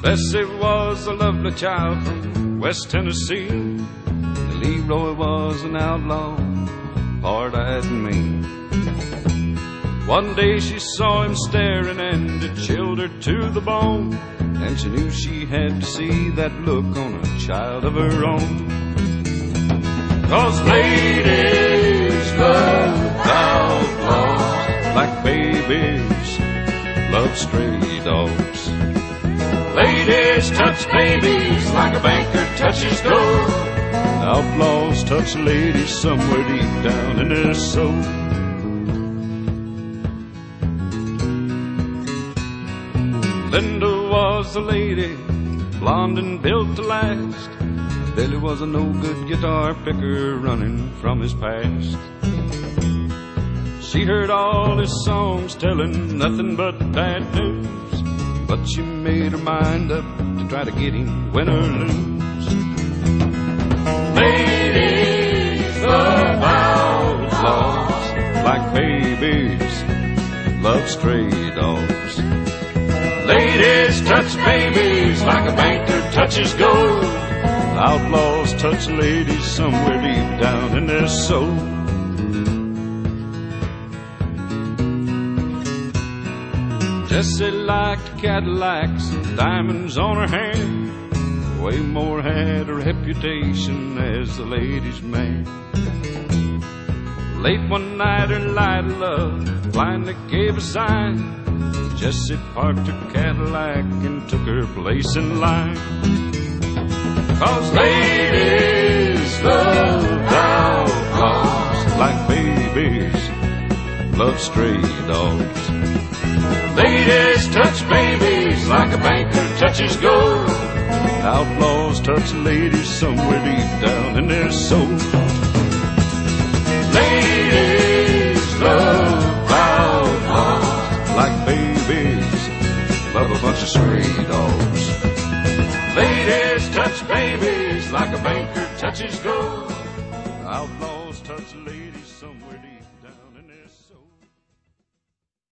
Bessie was a lovely child from West Tennessee. Leroy was an outlaw, hard-eyed and mean. One day she saw him staring and it chilled her to the bone, and she knew she had to see that look on a child of her own. 'Cause ladies love outlaws like babies love stray dogs. Ladies touch babies like a banker touches gold. Outlaws touch ladies somewhere deep down in their soul. Linda was a lady, blonde and built to last. Billy was a no-good guitar picker running from his past. She heard all his songs telling nothing but bad news, but she made her mind up to try to get him, win or lose. Ladies love outlaws like babies love stray dogs. Ladies touch babies like a banker touches gold. Outlaws touch ladies somewhere deep down in their soul. Jessie liked Cadillacs and diamonds on her hand. Waymore had a reputation as the ladies' man. Late one night her light of love finally gave a sign. Jessie parked her Cadillac and took her place in line. 'Cause ladies love outlaws like babies love stray dogs. Ladies touch babies like a banker touches gold. Outlaws touch ladies somewhere deep down in their soul. Ladies love outlaws like babies love a bunch of stray dogs. Ladies touch babies like a banker touches gold. Outlaws touch ladies somewhere deep down in their soul.